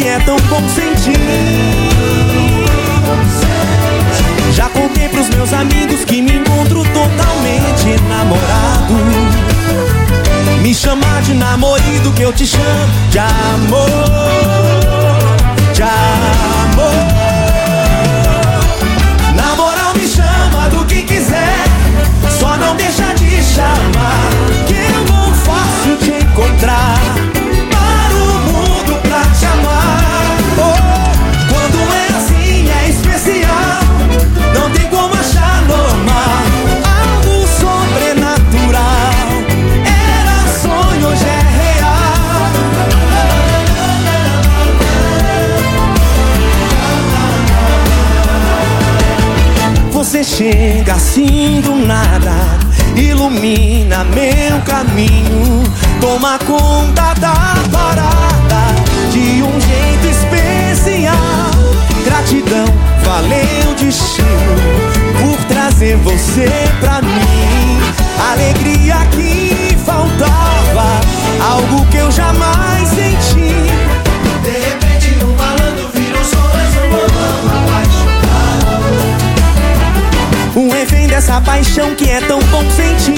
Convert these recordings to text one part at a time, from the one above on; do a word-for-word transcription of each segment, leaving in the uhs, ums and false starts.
que é tão bom sentir. Já contei pros meus amigos que me encontro totalmente namorado. Me chamar de namorido que eu te chamo de amor, de amor. Na moral me chama do que quiser, só não deixa de chamar, que eu vou fácil te encontrar. Para o mundo pra te amar. Oh, quando é assim é especial, não tem como achar normal. Algo sobrenatural. Era sonho, hoje é real. Você chega assim do nada, ilumina meu caminho, toma conta da parada de um jeito especial. Gratidão, valeu destino por trazer você pra mim. Alegria que faltava, algo que eu jamais senti. De repente um malandro virou sonhos, um bolão apaixonado. Um refém dessa paixão que é tão bom sentir.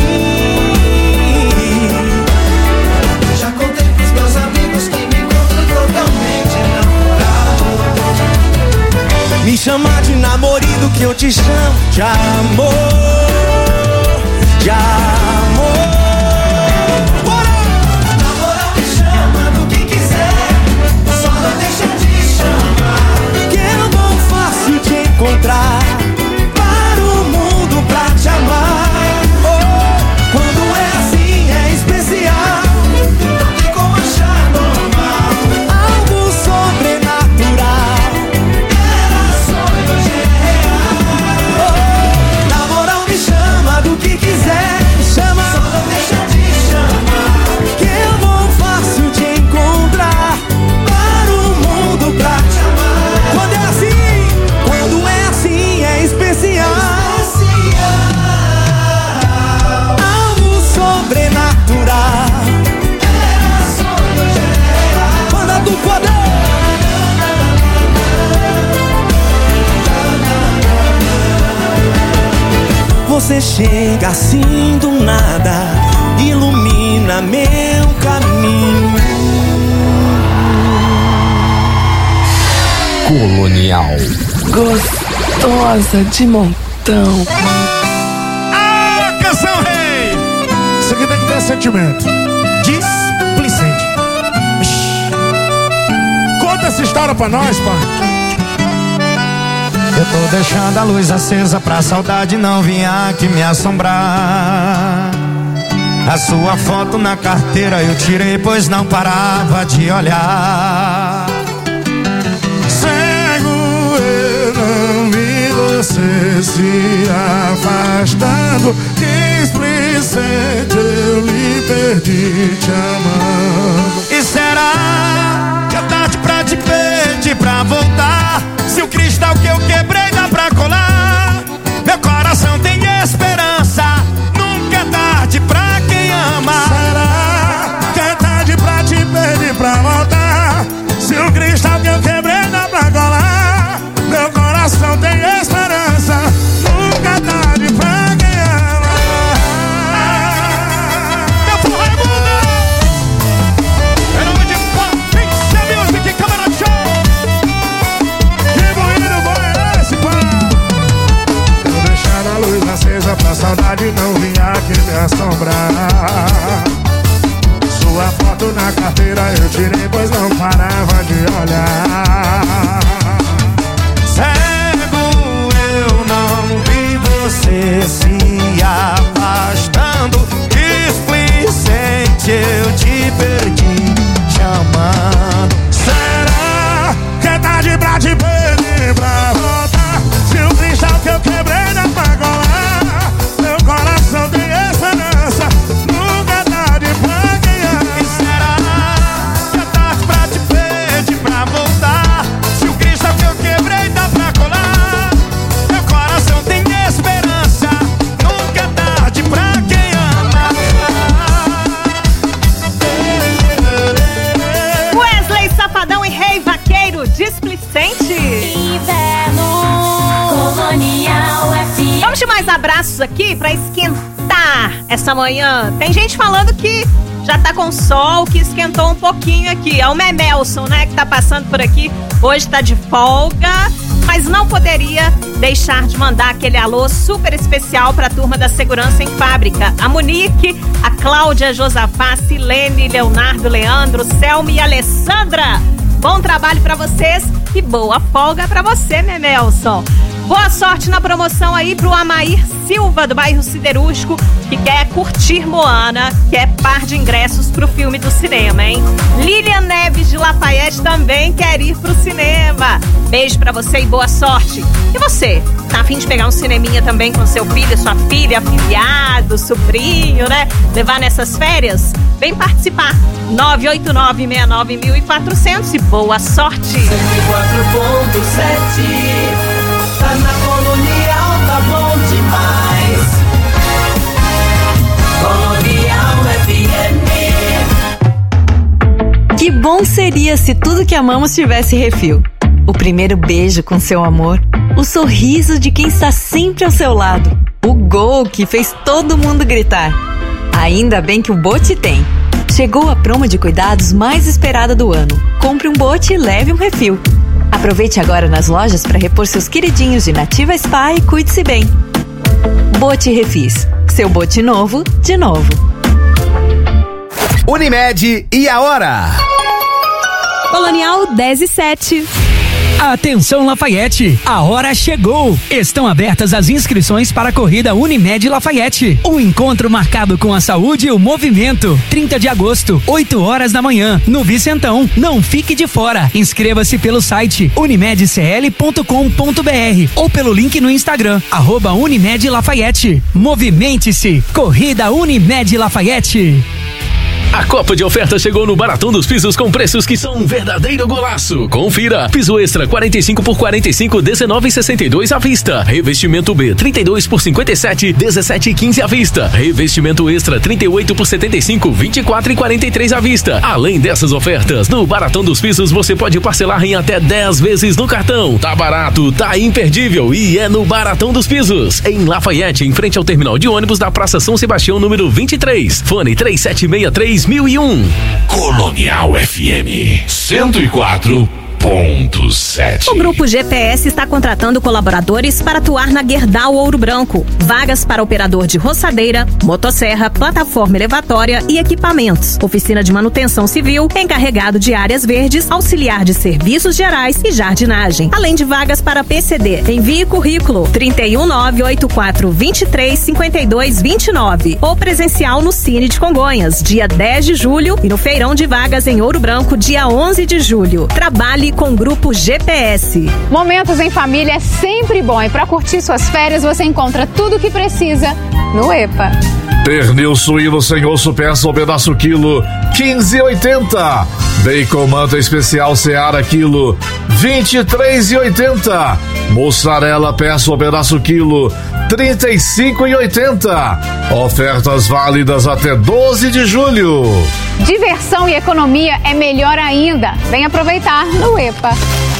Já contei pros meus amigos que me encontram totalmente namorado. Me chamar de namorido que eu te chamo de amor, de amor. Bora! Na moral me chama do que quiser, só não deixa de chamar, que é bom fácil te encontrar. Pra te amar. Oh, quando é assim é especial, não tem como achar normal. Algo sobrenatural. Era sonho, hoje é real. Oh, na moral me chama do que quiser, chama, só não deixa de chamar, que eu vou fácil te encontrar. Para o mundo pra te amar. Quando é assim, quando é assim é especial. Sobrenatural. Era sonho, hoje é real. Manda do poder. Você chega assim do nada, ilumina meu caminho. Colonial. Gostosa de montão. Ah, canção rei! Isso aqui tem que ter sentimento. Displicente. Conta essa história pra nós, pai. Eu tô deixando a luz acesa pra saudade não vir aqui me assombrar. A sua foto na carteira eu tirei, pois não parava de olhar. Cego eu não vi você se afastando. Displicente eu lhe perdi te amando. E será que é tarde pra te pedir pra voltar? Se o cristal que eu quebrei dá pra colar, meu coração tem esperança. Nunca é tarde pra quem ama. Será que é tarde pra te pedir pra voltar? Se o cristal que eu quebrei dá pra colar, meu coração tem esperança. Nunca é tarde pra quem ama. Meu porra é mundo. Em nome de Pop Music Camera Show. mais abraços aqui pra esquentar essa manhã. Tem gente falando que já tá com sol, que esquentou um pouquinho aqui. É o Memelson, né, que tá passando por aqui. Hoje tá de folga, mas não poderia deixar de mandar aquele alô super especial pra turma da Segurança em Fábrica. A Monique, a Cláudia, Josafá, Silene, Leonardo, Leandro, Selma e Alessandra. Bom trabalho pra vocês e boa folga pra você, Memelson. Boa sorte na promoção aí pro Amair Silva, do bairro Siderúrgico, que quer curtir Moana, quer par de ingressos pro filme do cinema, hein? Lilian Neves, de Lafayette, também quer ir pro cinema. Beijo pra você e boa sorte. E você, tá a fim de pegar um cineminha também com seu filho, sua filha, afilhado, sobrinho, né? Levar nessas férias? Vem participar. nove oito nove, seis nove mil e quatrocentos e boa sorte. cento e quatro ponto sete. Tá na Colonial, tá bom demais. Colonial F M. Que bom seria se tudo que amamos tivesse refil. O primeiro beijo com seu amor, o sorriso de quem está sempre ao seu lado, o gol que fez todo mundo gritar. Ainda bem que o Bote tem. Chegou a promo de cuidados mais esperada do ano. Compre um Bote e leve um refil. Aproveite agora nas lojas para repor seus queridinhos de Nativa Spa e cuide-se bem. Bote Refis. Seu bote novo, de novo. Unimed e a hora? Colonial dez e sete. Atenção Lafayette, a hora chegou! Estão abertas as inscrições para a corrida Unimed Lafayette. Um encontro marcado com a saúde e o movimento. trinta de agosto, oito horas da manhã, no Vicentão. Não fique de fora. Inscreva-se pelo site unimed c l ponto com ponto b r ou pelo link no Instagram, arroba Unimed Lafayette. Movimente-se! Corrida Unimed Lafayette. A Copa de Oferta chegou no Baratão dos Pisos com preços que são um verdadeiro golaço. Confira. Piso extra quarenta e cinco por quarenta e cinco, dezenove e sessenta e dois à vista. Revestimento B trinta e dois por cinquenta e sete, dezessete e quinze à vista. Revestimento extra trinta e oito por setenta e cinco, vinte e quatro e quarenta e três à vista. Além dessas ofertas, no Baratão dos Pisos você pode parcelar em até dez vezes no cartão. Tá barato, tá imperdível e é no Baratão dos Pisos. Em Lafayette, em frente ao terminal de ônibus da Praça São Sebastião, número vinte e três. Fone três sete seis três mil e um. Colonial F M cento e quatro ponto sete. O Grupo G P S está contratando colaboradores para atuar na Gerdau Ouro Branco. Vagas para operador de roçadeira, motosserra, plataforma elevatória e equipamentos. Oficina de manutenção civil, encarregado de áreas verdes, auxiliar de serviços gerais e jardinagem. Além de vagas para P C D. Envie currículo trinta e um, nove oito quatro, vinte e três, cinquenta e dois, vinte e nove ou presencial no Cine de Congonhas, dia dez de julho e no Feirão de Vagas em Ouro Branco, dia onze de julho. Trabalhe com o Grupo G P S. Momentos em família é sempre bom e para curtir suas férias você encontra tudo o que precisa no EPA. Pernil suíno sem osso, peça o pedaço quilo, quinze e oitenta. Bacon manta especial Seara quilo, vinte e três e oitenta. Mussarela peça o pedaço quilo, trinta e cinco e oitenta. Ofertas válidas até doze de julho. Diversão e economia é melhor ainda. Vem aproveitar no EPA.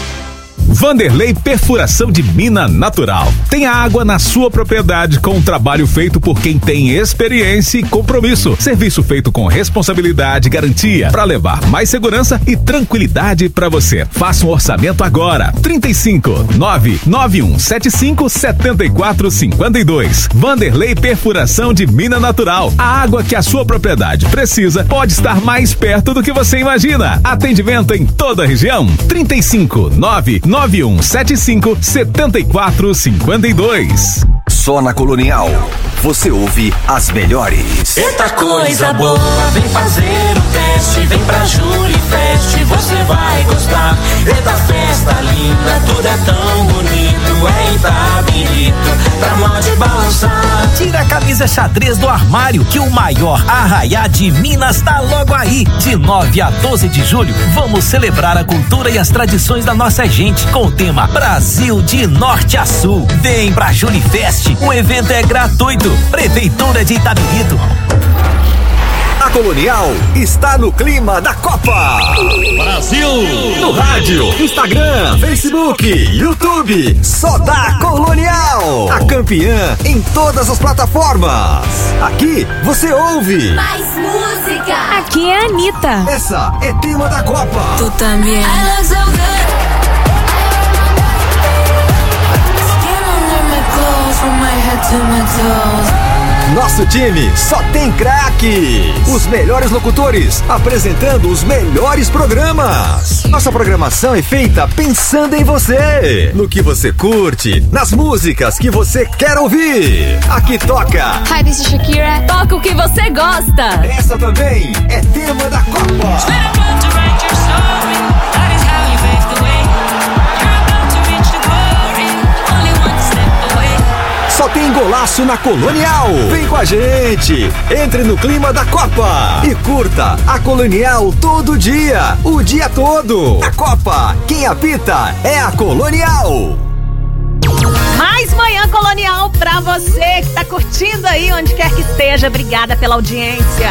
Vanderlei Perfuração de Mina Natural. Tem a água na sua propriedade com um trabalho feito por quem tem experiência e compromisso. Serviço feito com responsabilidade e garantia para levar mais segurança e tranquilidade para você. Faça um orçamento agora. trinta e cinco, nove nove um sete cinco, sete quatro cinco dois. Vanderlei Perfuração de Mina Natural. A água que a sua propriedade precisa pode estar mais perto do que você imagina. Atendimento em toda a região. trinta e cinco, nove nove um sete cinco, sete quatro cinco dois. Só na Colonial você ouve as melhores. Eita coisa boa, vem fazer o teste, vem pra Julifest, você vai gostar. Eita festa linda, tudo é tão bonito, é Itabirito, pra moda balançar. Tira a camisa xadrez do armário, que o maior arraiá de Minas tá logo aí. De nove a doze de julho, vamos celebrar a cultura e as tradições da nossa gente, com o tema Brasil de Norte a Sul. Vem pra Julifest, o evento é gratuito. Prefeitura de Itabirito. A Colonial está no clima da Copa. Brasil! No rádio, Instagram, Facebook, YouTube. Só dá Colonial. A campeã em todas as plataformas. Aqui você ouve mais música. Aqui é a Anitta. Essa é tema da Copa. Tu também. Nosso time só tem craques. Os melhores locutores apresentando os melhores programas. Nossa programação é feita pensando em você, no que você curte, nas músicas que você quer ouvir. Aqui toca Hi, this is Shakira. Toca o que você gosta. Essa também é tema da Copa. Só tem golaço na Colonial. Vem com a gente. Entre no clima da Copa e curta a Colonial todo dia, o dia todo. A Copa, quem apita é a Colonial. Mais Manhã Colonial pra você que tá curtindo aí onde quer que esteja. Obrigada pela audiência.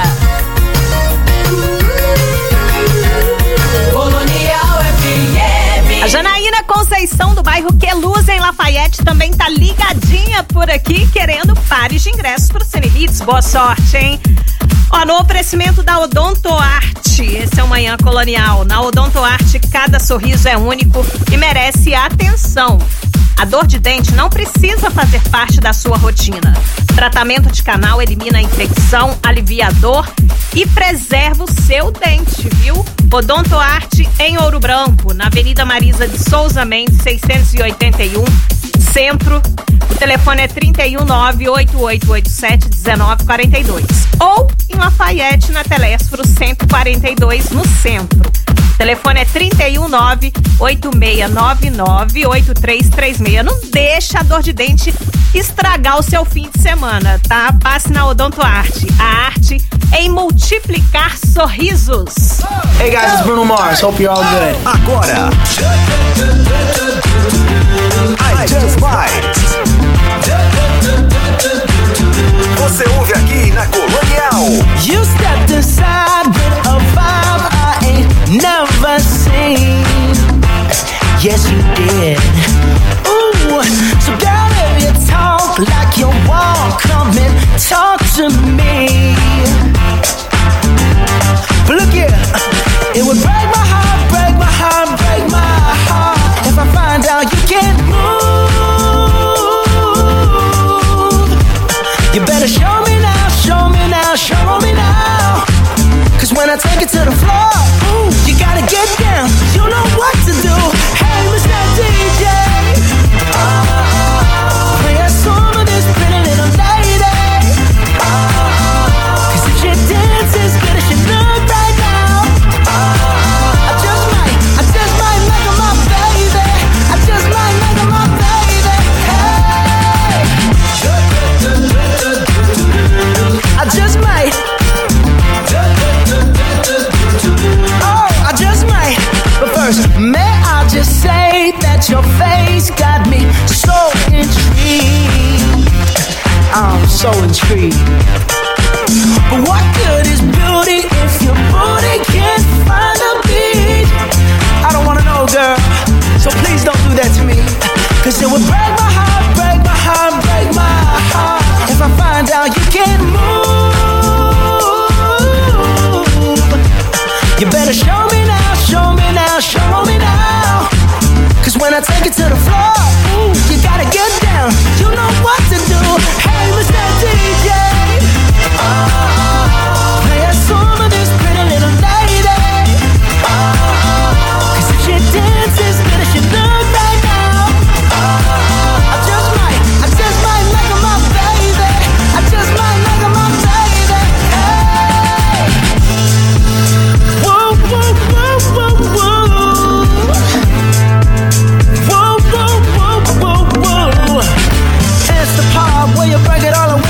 Colonial F M. A Janaína Conceição do bairro Queluz em Lafayette também tá ligadinha por aqui, querendo pares de ingressos pro Cine Hits. Boa sorte, hein? Ó, no oferecimento da Odontoarte, esse é o Manhã Colonial. Na Odontoarte, cada sorriso é único e merece atenção. A dor de dente não precisa fazer parte da sua rotina. Tratamento de canal elimina a infecção, alivia a dor e preserva o seu dente, viu? Odontoarte em Ouro Branco, na Avenida Marisa de Souza Mendes, seiscentos e oitenta e um, Centro. O telefone é trinta e um, nove oito oito oito sete, dezenove quarenta e dois. Ou em Lafayette, na Telésforo cento e quarenta e dois, no Centro. O telefone é trinta e um, nove oito seis nove nove oito três três seis. Não deixa a dor de dente estragar o seu fim de semana, tá? Passe na Odontoarte. A arte em multiplicar sorrisos. Hey guys, it's Bruno Mars. Hope you're all good. Agora, I Just Might. Você ouve aqui na Colonial. You stepped inside with a vibe I ain't never seen. Yes, you did. Ooh, so girl, if you talk like you walk, come and talk to me. But look here, it would break my heart, break my heart, break my heart if I find out you can't move. You better show me now, show me now, show me now. Cause when I take it to the floor, ooh, you gotta get down, you know what to do. Hey, Mister D J, oh, play a song of this pretty little lady. Oh, cause if she dances good as she look right now, oh, I just might, I just might make her my baby. I just might make her my baby. Hey, I just might. Oh, I just might. But first, may I just say that your face got me so intrigued. I'm so intrigued. But what good is beauty if your booty can't find a beat? I don't wanna know, girl, so please don't do that to me. Cause it would break my heart, break my heart, break my heart if I find out you can't move. You better show me now, show me now, show me now. Cause when I take it to the floor, ooh, you gotta get down, you know what to do. Hey, Mister D J, oh, play a song of this pretty little lady. Oh, cause if she dances good as she look right now, oh, I just might, I just might make her my baby. I just might make her my baby. Hey, whoa, whoa, whoa, whoa, whoa. Whoa, whoa, whoa, whoa, whoa. It's the part where you break it all away.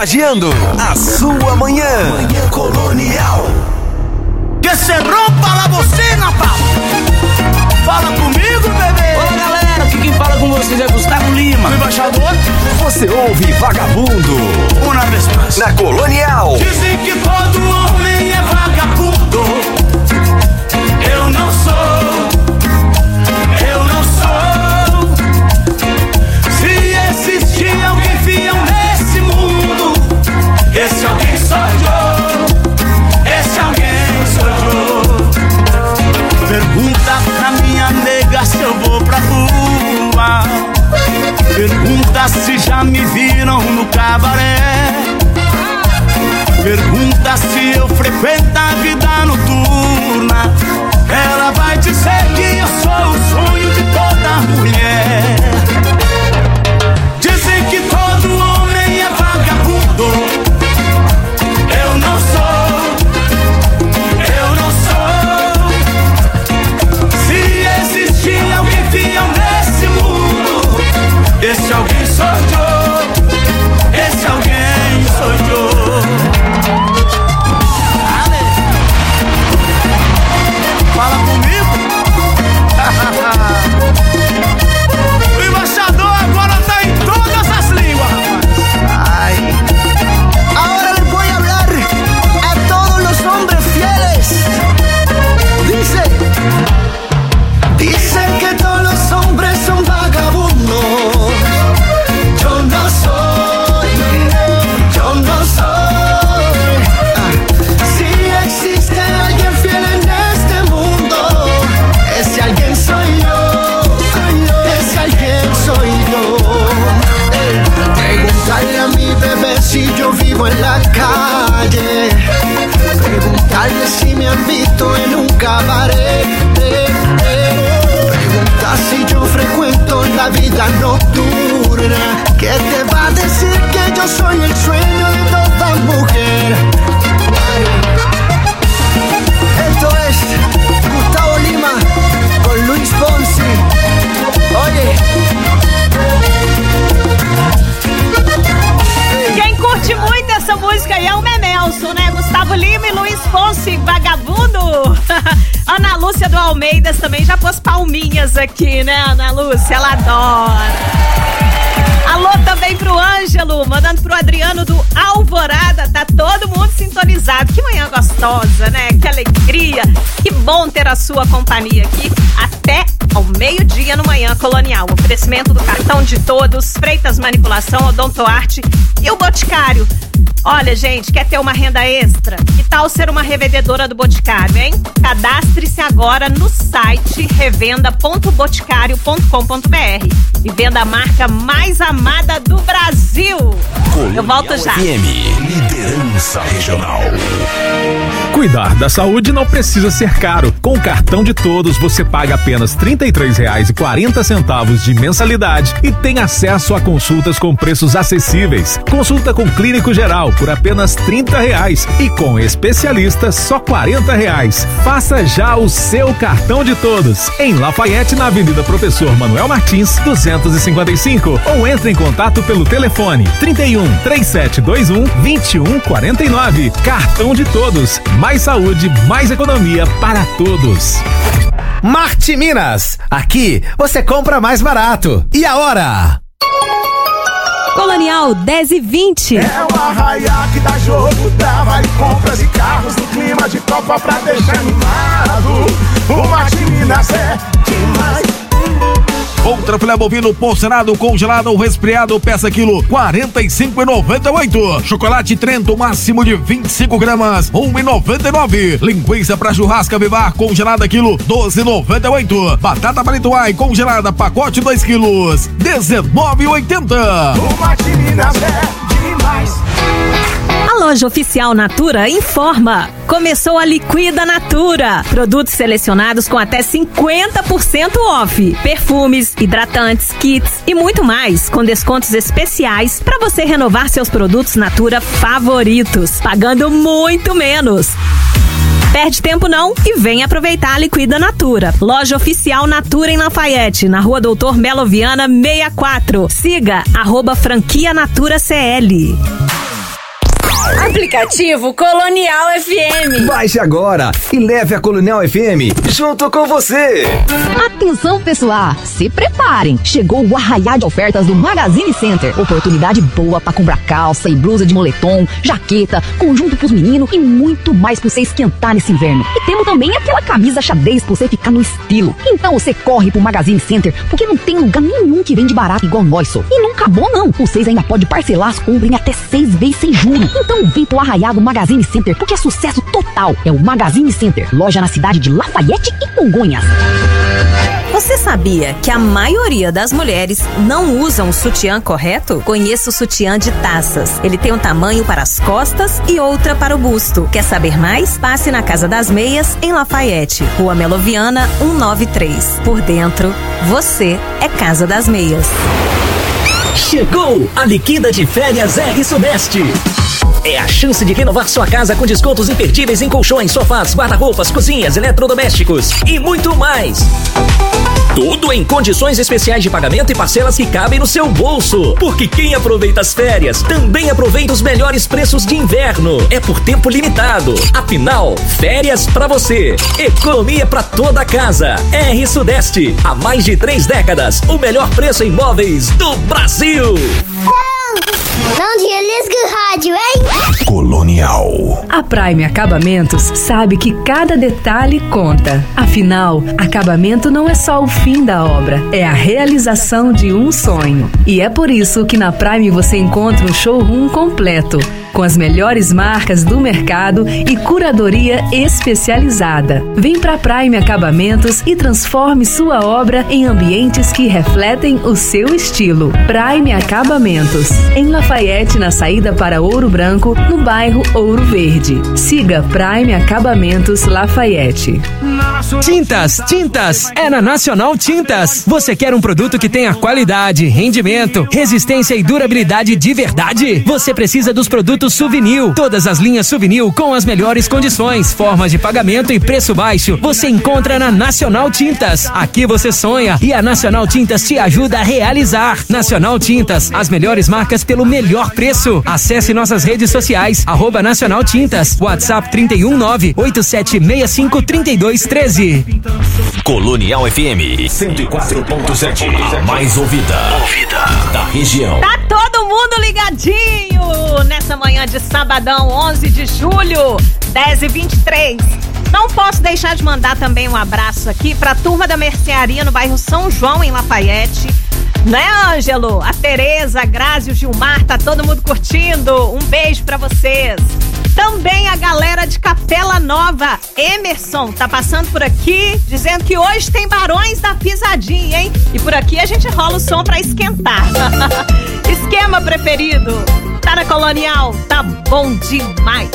Contagiando a sua manhã. Manhã Colonial. Que se rompa a bocina, pá! Fala comigo, bebê! Olá, galera, aqui quem fala com vocês é Gustavo Lima, o embaixador. Você ouve Vagabundo. Uma vez mais. Na Colonial. Dizem que todo homem é vagabundo. Eu não sou. Eu não sou. Se existir alguém fiel nesse mundo, esse alguém sou eu. Esse alguém sou eu. Pergunta pra minha nega se eu vou pra rua. Pergunta se já me viram no cabaré. Pergunta se eu frequento a vida noturna. Ela vai dizer que eu sou o sonho de toda mulher. Dizem que todo homem é vagabundo. Eu não sou. Eu não sou. Se existir alguém fiel nesse mundo, esse alguém sou eu. Esse alguém sou eu. Fala comigo. O embaixador agora tá em todas as línguas, rapaz. Ai. Ahora les voy a hablar a todos los hombres fieles. Dice, dicen que todos los hombres son vagabundos. Yo no soy, yo no soy. Si existe alguien fiel en este mundo, ese alguien soy yo, ese alguien soy yo. Preguntarle a mi bebé si yo vivo en la calle. Preguntarle si me han visto en un cabaret. Pregunta si yo frecuento la vida nocturna. ¿Qué te va a decir que yo soy el sueño de toda mujer? Esto es Gustavo Lima con Luis Fonsi. Oye. Quem curte muito essa música aí é o Memelson, né? Gustavo Lima e Luiz Fonsi, Vagabundo. Ana Lúcia do Almeidas também já pôs palminhas aqui, né, Ana Lúcia? Ela adora. Alô também pro Ângelo, mandando pro Adriano do Alvorada. Tá todo mundo sintonizado. Que manhã gostosa, né? Que alegria. Que bom ter a sua companhia aqui até ao meio-dia no Manhã Colonial. Oferecimento do cartão de todos, Freitas Manipulação, Odontoarte e o Boticário. Olha, gente, quer ter uma renda extra? Que tal ser uma revendedora do Boticário, hein? Cadastre-se agora no site revenda ponto boticário ponto com ponto br e venda a marca mais amada do Brasil. Colonial. Eu volto já. F M, liderança regional. Cuidar da saúde não precisa ser caro. Com o cartão de todos, você paga apenas trinta e três reais e quarenta centavos de mensalidade e tem acesso a consultas com preços acessíveis. Consulta com clínico geral por apenas trinta reais e com especialista só quarenta reais. Faça já o seu cartão de todos em Lafayette, na Avenida Professor Manuel Martins, duzentos e cinquenta e cinco, ou entre em contato pelo telefone trinta e um, três sete dois um, vinte e um quarenta e nove. Cartão de todos. Mais saúde, mais economia para todos. Marte Minas. Aqui você compra mais barato. E a hora? Colonial dez e vinte. É o arraiá que dá jogo, dá vale compras e carros no clima de Copa pra deixar animado. O Marte Minas é demais. Outra filé bovino porcelado congelado ou resfriado, peça quilo quarenta e cinco reais e noventa e oito centavos. Chocolate Trento máximo de vinte e cinco gramas, um real e noventa e nove centavos. Linguiça pra churrasca Vivar congelada quilo doze reais e noventa e oito centavos. Batata Palituai congelada pacote dois quilos, dezenove reais e oitenta centavos. O Marte Minas é demais. A loja oficial Natura informa. Começou a Liquida Natura. Produtos selecionados com até cinquenta por cento off. Perfumes, hidratantes, kits e muito mais, com descontos especiais para você renovar seus produtos Natura favoritos, pagando muito menos. Perde tempo não e vem aproveitar a Liquida Natura. Loja oficial Natura em Lafayette, na rua Doutor Melo Viana sessenta e quatro. Siga arroba franquia Natura C L. Aplicativo Colonial F M. Baixe agora e leve a Colonial F M junto com você. Atenção, pessoal, se preparem. Chegou o arraiá de ofertas do Magazine Center. Oportunidade boa para comprar calça e blusa de moletom, jaqueta, conjunto pros meninos e muito mais pra você esquentar nesse inverno. E temos também aquela camisa xadrez pra você ficar no estilo. Então você corre pro Magazine Center, porque não tem lugar nenhum que vende barato igual nós, só. E não acabou não. Vocês ainda podem parcelar as compras em até seis vezes sem juros. Então vem pro arraiá do Magazine Center, porque é sucesso total. É o Magazine Center, loja na cidade de Lafayette e Congonhas. Você sabia que a maioria das mulheres não usam o sutiã correto? Conheça o sutiã de taças. Ele tem um tamanho para as costas e outra para o busto. Quer saber mais? Passe na Casa das Meias, em Lafayette, Rua Meloviana, cento e noventa e três. Por dentro, você é Casa das Meias. Chegou a liquida de férias R Sudeste. É a chance de renovar sua casa com descontos imperdíveis em colchões, sofás, guarda-roupas, cozinhas, eletrodomésticos e muito mais. Tudo em condições especiais de pagamento e parcelas que cabem no seu bolso. Porque quem aproveita as férias também aproveita os melhores preços de inverno. É por tempo limitado. Afinal, férias pra você. Economia pra toda a casa. R Sudeste. Há mais de três décadas, o melhor preço em imóveis do Brasil. Não desliga o rádio, hein? Colonial. A Prime Acabamentos sabe que cada detalhe conta. Afinal, acabamento não é só o fim da obra, é a realização de um sonho. E é por isso que na Prime você encontra um showroom completo, com as melhores marcas do mercado e curadoria especializada. Vem pra Prime Acabamentos e transforme sua obra em ambientes que refletem o seu estilo. Prime Acabamentos, em Lafayette, na saída para Ouro Branco, no bairro Ouro Verde. Siga Prime Acabamentos Lafayette. Tintas, tintas, é na Nacional Tintas. Você quer um produto que tenha qualidade, rendimento, resistência e durabilidade de verdade? Você precisa dos produtos Souvenir. Todas as linhas Souvenir com as melhores condições, formas de pagamento e preço baixo, você encontra na Nacional Tintas. Aqui você sonha e a Nacional Tintas te ajuda a realizar. Nacional Tintas, as melhores marcas pelo melhor preço. Acesse nossas redes sociais, arroba Nacional Tintas, WhatsApp trinta e um nove oito sete seis cinco três dois um três. Colonial F M cento e quatro ponto sete, a mais ouvida, ouvida da região. Tá todo mundo ligadinho nessa manhã de sabadão, onze de julho, dez e vinte e três. Não posso deixar de mandar também um abraço aqui pra turma da mercearia no bairro São João, em Lafayette. Né, Ângelo? A Tereza, a Grazi, o Gilmar, tá todo mundo curtindo. Um beijo pra vocês. Também a galera de Capela Nova, Emerson, tá passando por aqui, dizendo que hoje tem Barões da Pisadinha, hein? E por aqui a gente rola o som pra esquentar. Esquema preferido. Tá na Colonial, tá bom demais.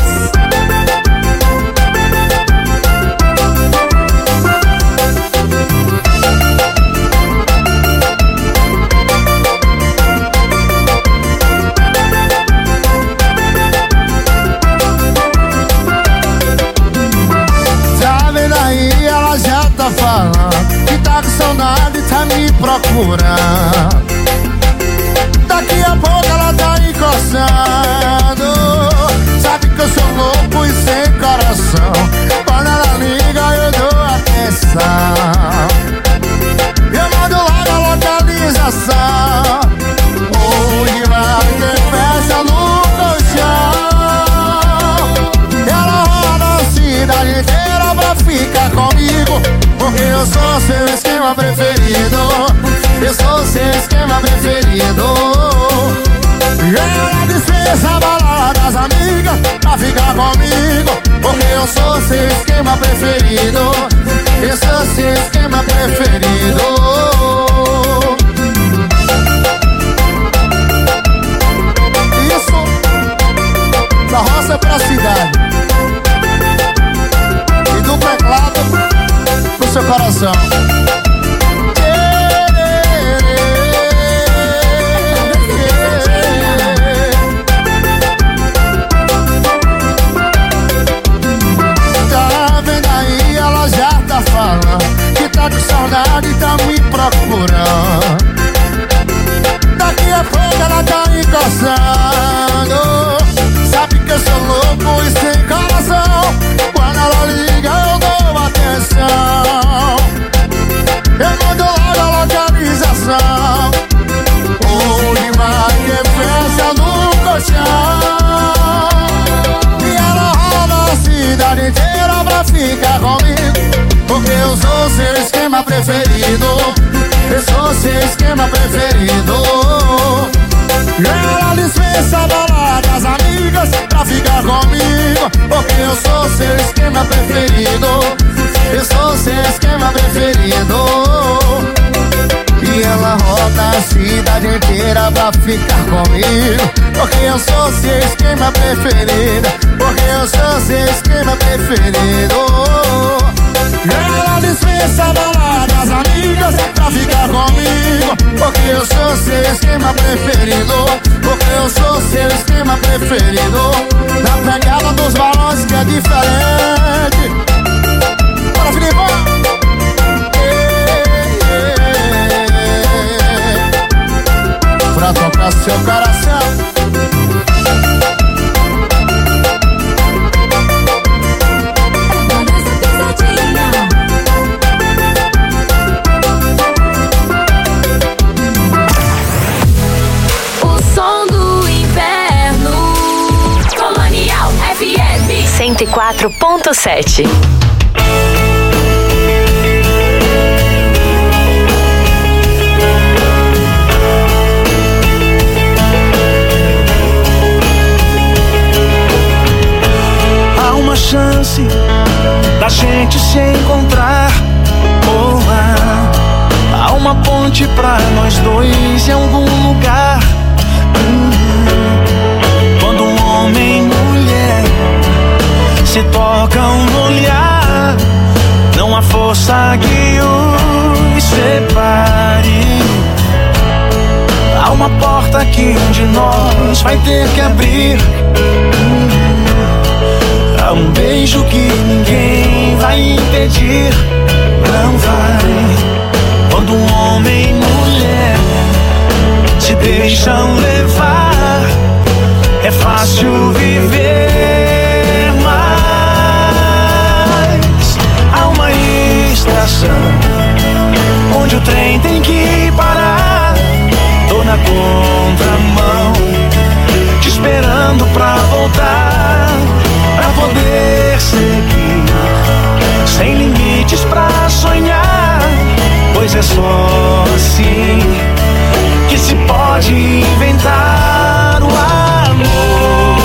Tá falando que tá com saudade, tá me procurando. Daqui a pouco ela tá encostando. Sabe que eu sou louco e sem coração. Quando ela liga eu dou atenção. Eu mando logo a localização. Hoje vai ter festa no colchão. Ela roda a cidade inteira pra ficar comigo, porque eu sou seu esquema preferido. Eu sou seu esquema preferido. Ela dispensa a balada das amigas pra ficar comigo, porque eu sou seu esquema preferido. Eu sou seu esquema preferido. Isso da roça pra cidade e do teclado pro seu coração. Tá vendo aí, ela já tá falando que tá com saudade e tá me procurando. Daqui a pouco ela tá encostando. Sabe que eu esquema preferido. Eu sou seu esquema preferido. Ela dispensa baladas amigas pra ficar comigo, porque eu sou seu esquema preferido. Eu sou seu esquema preferido. E ela roda a cidade inteira pra ficar comigo, porque eu sou seu esquema preferido. Porque eu sou seu esquema preferido. Ela dispensa baladas amigas pra ficar comigo, porque eu sou seu esquema preferido. Porque eu sou seu esquema preferido. Na pegada dos balões que é diferente. Bora, Filipão! Pra tocar seu coração. O som do inverno. Colonial F M cento e quatro ponto sete. Uma chance da gente se encontrar. Oh, ah, há uma ponte pra nós dois em algum lugar. Hum, quando um homem e mulher se tocam no olhar, não há força que os separe. Há uma porta que um de nós vai ter que abrir. Hum, Há um beijo que ninguém vai impedir. Não vai. Quando um homem e mulher se deixam levar, é fácil viver. Mas há uma estação onde o trem tem que parar. Tô na contramão, te esperando pra voltar, pra poder seguir, sem limites pra sonhar. Pois é só assim que se pode inventar o amor.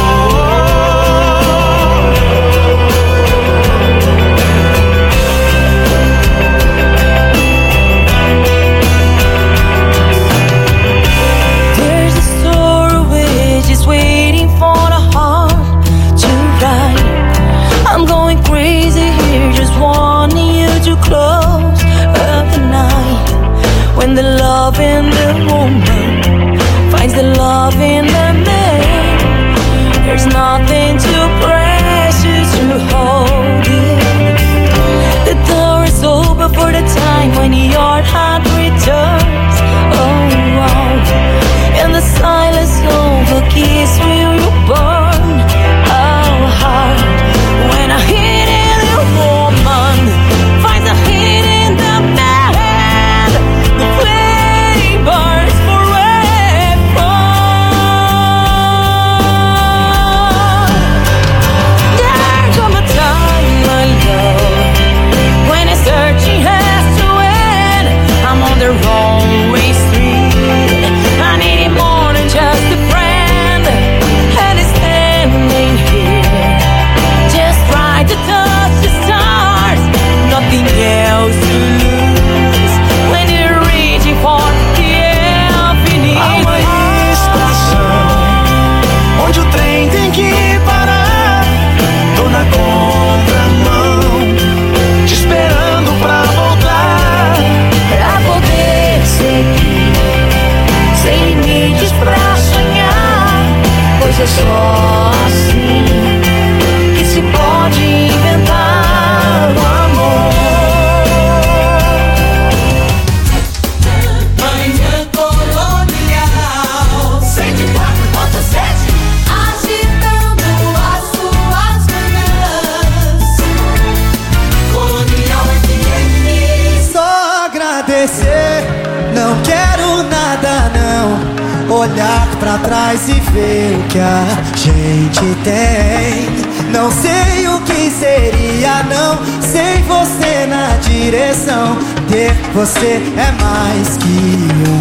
There's a story just waiting for the heart to write. I'm going crazy here, just wanting you to close up the night. When the love in the woman finds the love in the man, there's nothing too precious to hold it. The door is open for the time when your heart returns. Oh, wow. And the silence of a kiss will you burn. Oh, heart. When a hidden woman finds a hidden the man, the flame burns forever. There come a time, my love, when a searching has to end. I'm on the wrong way street. I need it more than just a friend, and it's standing here, just try to touch the stars, nothing else to lose when you're reaching for the infinite. Há uma estação onde o trem tem que parar. Tô na contramão, te esperando pra voltar, pra poder seguir, sem limites pra sonhar. Pois é só assim que se pode inventar o amor. Manhã Colonial cento e quatro ponto sete. Agitando as suas manhãs. Colonial F M. Só agradecer, não quero nada não. Olhar pra trás e ver o que a gente tem. Não sei o que seria não sem você na direção. Ter você é mais que um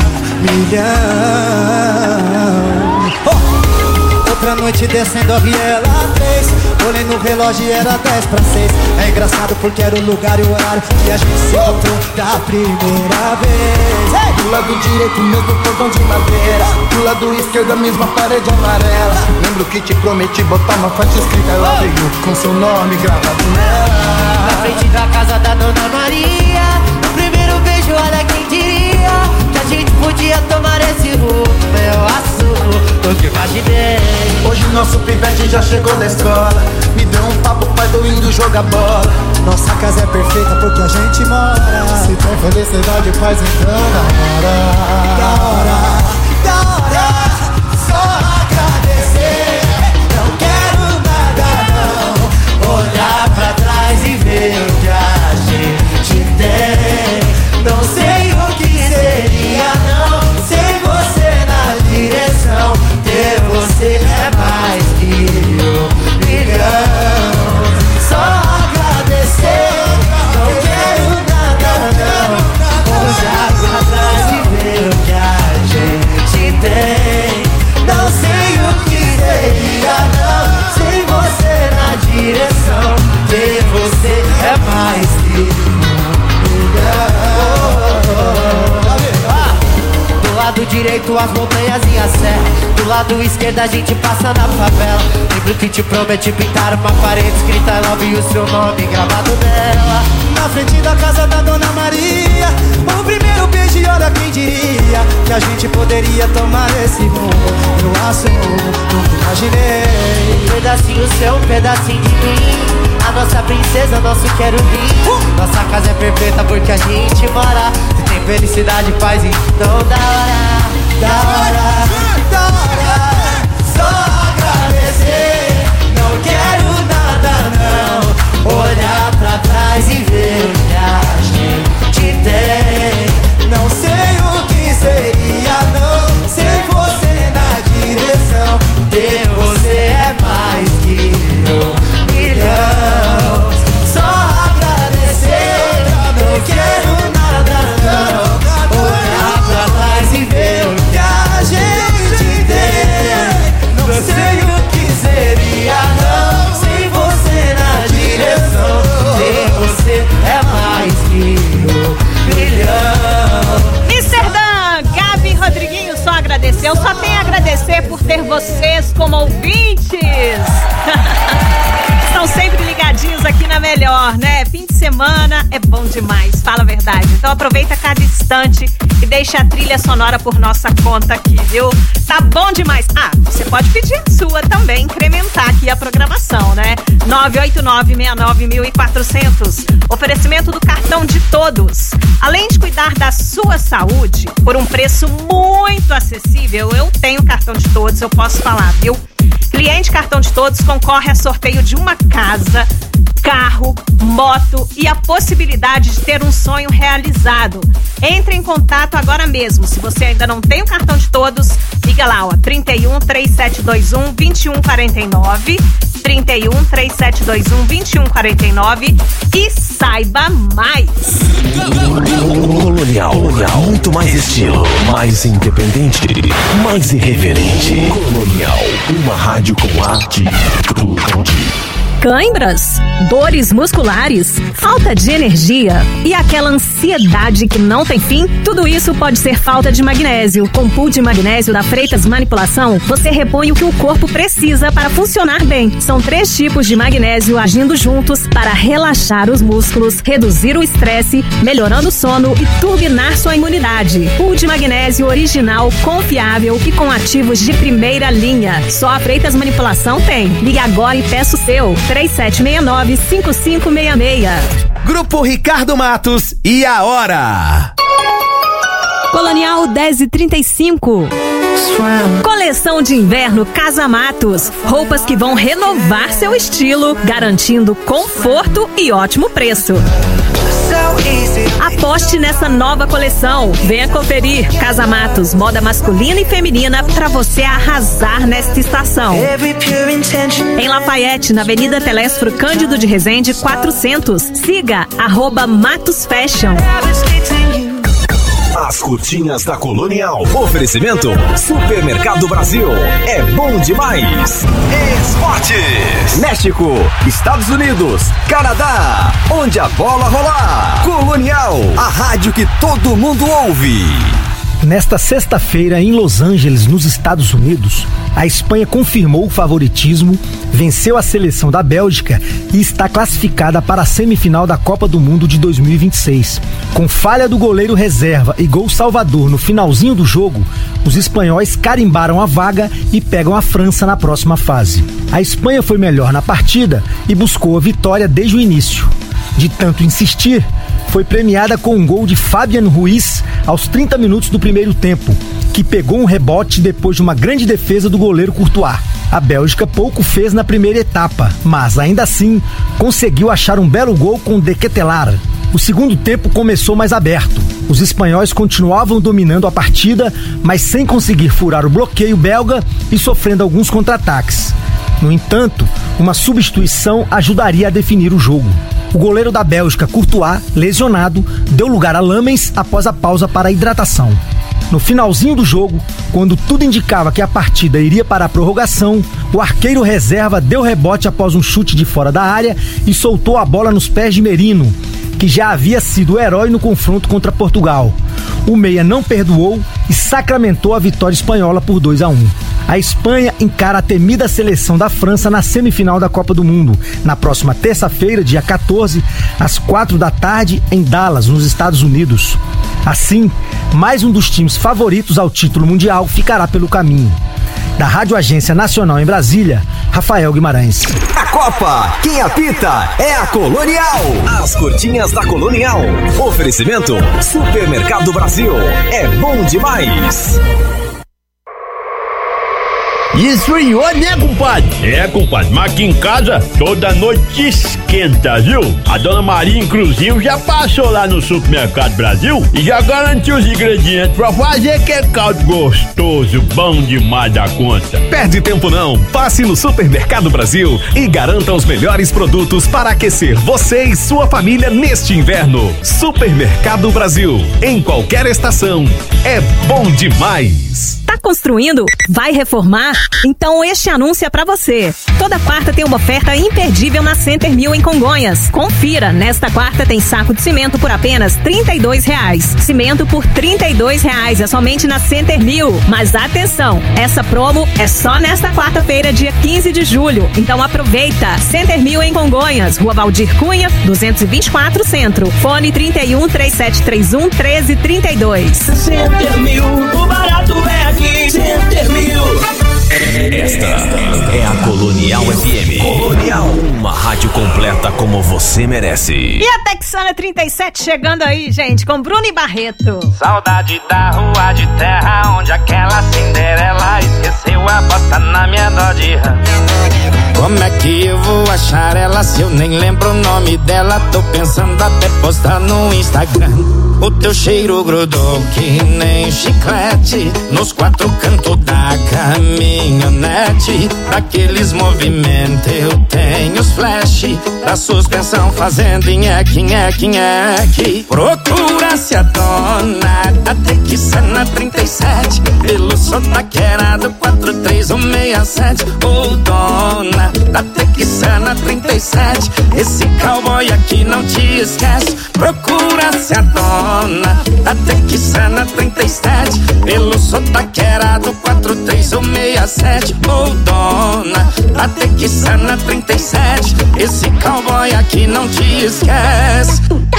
milhão. Oh! Outra noite descendo a Viela três, olhei no relógio e era dez para seis. É engraçado porque era o lugar e o horário que a gente se encontrou da primeira vez. Hey! Do lado direito mesmo portão de madeira, do lado esquerdo a mesma parede amarela. Lembro que te prometi botar uma faixa escrita I love you com seu nome gravado nela. Na frente da casa da Dona Maria, no primeiro beijo, olha quem diria que a gente podia tomar esse rumo. Eu assumo, nunca imaginei. Hoje nosso pivete já chegou da escola, me deu um papo, pai, tô indo jogar bola. Nossa casa é perfeita porque a gente mora. Se tem felicidade, faz então na hora. Da hora, da hora, só agradecer. Não quero nada não, olhar pra trás e ver o que a gente tem. Não sei o que seria não sem você na direção. Ter você é mais que um milhão. Só agradecer, não quero nada não, olhar pra trás e ver o que a gente tem. Não sei o que seria não sem você na direção. Ter você é mais que um milhão. Do lado direito as montanhas e a serra, do lado esquerdo a gente passa na favela. Lembro que te prometi pintar uma parede escrita I love you, seu nome gravado nela. Na frente da casa da Dona Maria, o primeiro beijo e olha quem diria que a gente poderia tomar esse rumo. Eu assumo, nunca imaginei. Um pedacinho seu, um pedacinho de mim, a nossa princesa, nosso querubim. uh! Nossa casa é perfeita porque a gente mora. Se tem felicidade, paz, então da hora. Da hora, da hora, só agradecer. Não quero nada não, olhar pra trás e ver o que a gente tem. Não sei o que seria não sem você na direção. Ter você é mais que um milhão. Só agradecer, não quero nada não, olhar pra trás e ver o que a gente tem. Não sei o que seria não sem você na direção. Ter você é mais que um milhão. mister Dan, Gabi Rodriguinho, só agradecer. Eu só tenho a agradecer por ter vocês como ouvintes. Estão sempre ligadinhos aqui na Melhor, né? Fim de semana é bom demais, fala a verdade. Então aproveita cada instante e deixa a trilha sonora por nossa conta aqui, viu? Tá bom demais. Ah, você pode pedir a sua também, incrementar aqui a programação, né? nove oito nove, seis nove mil e quatrocentos. Oferecimento do cartão de todos. Além de cuidar da sua saúde por um preço muito acessível, eu tenho cartão de todos, eu posso falar, viu? Cliente cartão de todos concorre a sorteio de uma casa, carro, moto e a possibilidade de ter um sonho realizado. Entre em contato agora mesmo. Se você ainda não tem o cartão de todos, liga lá, ó, trinta e um, três sete dois um, vinte e um quarenta e nove, trinta e um, três sete dois um, vinte e um quarenta e nove e saiba mais. Colonial, Colonial, muito mais estilo, mais independente, mais irreverente. Colonial, uma rádio com arte, tudo com ti. Cãibras, dores musculares, falta de energia e aquela ansiedade que não tem fim, tudo isso pode ser falta de magnésio. Com Pool de Magnésio da Freitas Manipulação, você repõe o que o corpo precisa para funcionar bem. São três tipos de magnésio agindo juntos para relaxar os músculos, reduzir o estresse, melhorando o sono e turbinar sua imunidade. Pool de Magnésio original, confiável e com ativos de primeira linha. Só a Freitas Manipulação tem. Ligue agora e peça o seu. três sete seis nove, cinco cinco seis seis. Grupo Ricardo Matos e a hora. Colonial dez e trinta e cinco. Coleção de inverno Casa Matos. Roupas que vão renovar seu estilo, garantindo conforto e ótimo preço. Céu Aposte nessa nova coleção. Venha conferir Casamatos, moda masculina e feminina para você arrasar nesta estação. Em Lafayette, na Avenida Telésforo Cândido de Resende quatrocentos. Siga arroba Matos Fashion. As curtinhas da Colonial. Oferecimento Supermercado Brasil. É bom demais. Esportes. México, Estados Unidos, Canadá. Onde a bola rolar. Colonial, a rádio que todo mundo ouve. Nesta sexta-feira, em Los Angeles, nos Estados Unidos, a Espanha confirmou o favoritismo, venceu a seleção da Bélgica e está classificada para a semifinal da Copa do Mundo de dois mil e vinte e seis. Com falha do goleiro reserva e gol salvador no finalzinho do jogo, os espanhóis carimbaram a vaga e pegam a França na próxima fase. A Espanha foi melhor na partida e buscou a vitória desde o início. De tanto insistir, foi premiada com um gol de Fabian Ruiz aos trinta minutos do primeiro tempo, que pegou um rebote depois de uma grande defesa do goleiro Courtois. A Bélgica pouco fez na primeira etapa, mas ainda assim conseguiu achar um belo gol com De Ketelaere. O segundo tempo começou mais aberto. Os espanhóis continuavam dominando a partida, mas sem conseguir furar o bloqueio belga e sofrendo alguns contra-ataques. No entanto, uma substituição ajudaria a definir o jogo. O goleiro da Bélgica, Courtois, lesionado, deu lugar a Lamens após a pausa para a hidratação. No finalzinho do jogo, quando tudo indicava que a partida iria para a prorrogação, o arqueiro reserva deu rebote após um chute de fora da área e soltou a bola nos pés de Merino, que já havia sido o herói no confronto contra Portugal. O meia não perdoou e sacramentou a vitória espanhola por dois a um. A Espanha encara a temida seleção da França na semifinal da Copa do Mundo, na próxima terça-feira, dia quatorze, às quatro da tarde, em Dallas, nos Estados Unidos. Assim, mais um dos times favoritos ao título mundial ficará pelo caminho. Da Rádio Agência Nacional em Brasília, Rafael Guimarães. A Copa, quem apita é a Colonial. As curtinhas da Colonial. Oferecimento Supermercado Brasil. É bom demais. Esfriou, né, compadre? É, compadre, mas aqui em casa toda noite esquenta, viu? A dona Maria, inclusive, já passou lá no Supermercado Brasil e já garantiu os ingredientes pra fazer aquele caldo gostoso, bom demais da conta. Perde tempo não, passe no Supermercado Brasil e garanta os melhores produtos para aquecer você e sua família neste inverno. Supermercado Brasil, em qualquer estação, é bom demais. Tá construindo? Vai reformar? Então este anúncio é pra você. Toda quarta tem uma oferta imperdível na Center Mill em Congonhas. Confira, nesta quarta tem saco de cimento por apenas trinta e dois reais. Cimento por trinta e dois reais, é somente na Center Mill. Mas atenção, essa promo é só nesta quarta-feira, dia quinze de julho. Então aproveita. Center Mill em Congonhas, Rua Valdir Cunha, duzentos e vinte e quatro, Centro. Fone trinta e um, três sete três um, treze trinta e dois. Center Mill, o barato é aqui. Center Mill. Esta é a Colonial F M. Colonial, uma rádio completa como você merece. E a Texana trinta e sete chegando aí, gente, com Bruno e Barreto. Saudade da rua de terra, onde aquela Cinderela esqueceu a bota na minha dó de rã. Como é que eu vou achar ela se eu nem lembro o nome dela? Tô pensando até postar no Instagram. O teu cheiro grudou que nem chiclete nos quatro cantos da caminhonete. Daqueles movimentos eu tenho os flash da suspensão fazendo nheque, nheque, nheque. Procura-se a dona da Texana trinta e sete pelo sotaqueirado quatro três um seis sete. Ô dona da Texana trinta e sete, esse cowboy aqui não te esquece. Procura-se a dona da Texana trinta e sete pelo sotaqueirado quatro três um seis sete. Ô dona da Texana trinta e sete, esse cowboy aqui não te esquece.